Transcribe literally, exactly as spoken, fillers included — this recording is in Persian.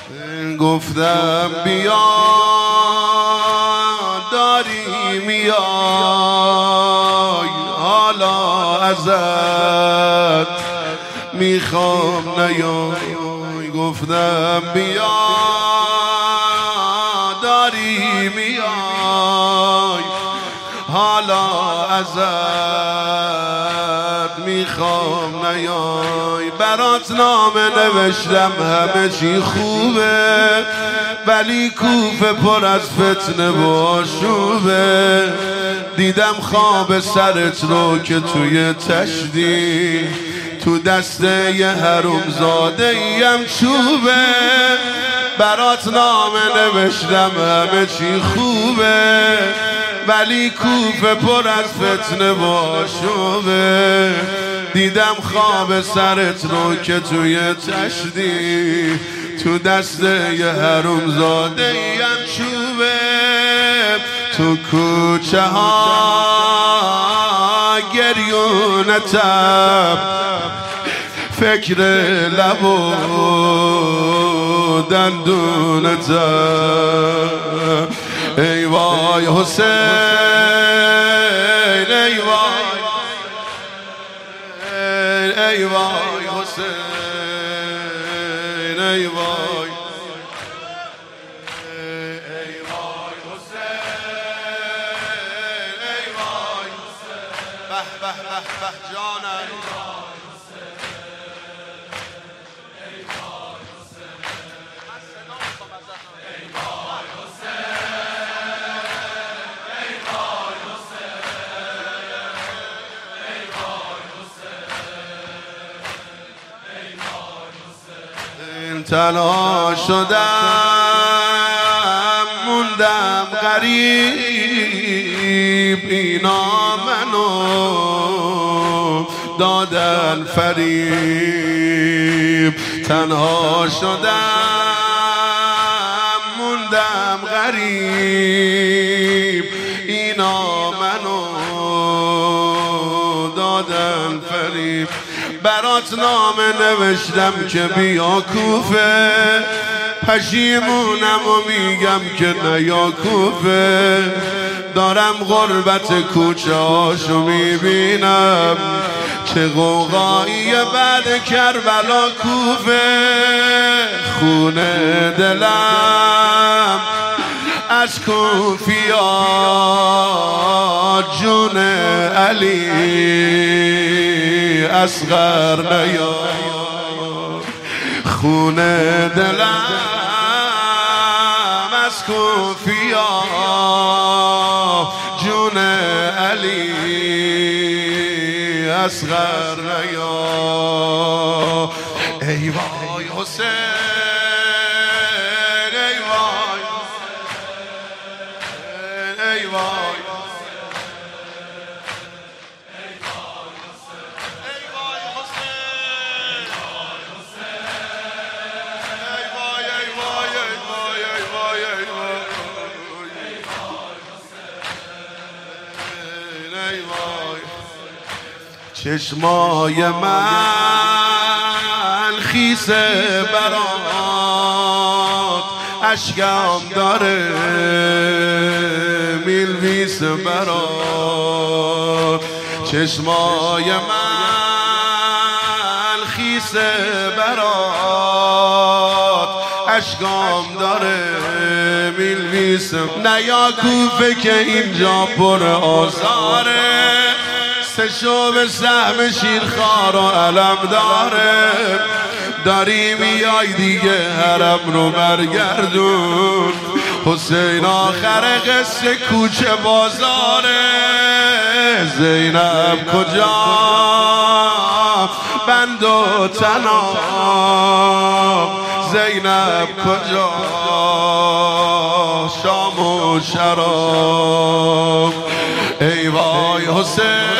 گفتم بیا داری میای حالا ازت میخوام نیای. گفتم بیا داری میای حالا ازت میخوام نیای. برات نامه نوشتم همه چی خوبه، ولی کوفه پر از فتنه و آشوبه. دیدم خواب سرت رو که توی تشتی تو دسته ی حرومزاده ایم چوبه. برات نامه نوشتم همه چی خوبه، ولی کوفه پر از فتنه و آشوبه. دیدم خواب سرت رو که توی تشتی تو دسته ی حرومزاده ایم چوبه. تو کوچه ها گریونتم، فکر لب و دندونتم. ای وای حسین، ای وای، ای وای حسین، ای وای، ای وای حسین، ای وای حسین. به به به به جانم. تنها شدم موندم غریب، اینا منو دادن فریب. تنها شدم موندم غریب، اینا منو دادن فریب. برات نامه نوشتم که بیا کوفه، پشیمونم و میگم که نیا کوفه. دارم غربت کوچه هاشو میبینم، چه قوقایی بعد کربلا کوفه. خونه دلم از کوفیات جون علی اصغر نیا. خونه دلم از کوفیات جون علی اصغر نیا. ای وای حسین، ای وای، ای وای، چشمای من خیسه برات، اشکم داره میلویس برات. چشمای من خیسه برات، اشکم داره میلویس. نیا کوفه که اینجا پر آزاره، سه شعبه سهم شیرخوار و علم داره. داری میای دیگه حرم رو برگردون، حسین آخر قصه کوچه بازاره. زینب کجا بند و تنام، زینب کجا شام و شراب. ای وای حسین،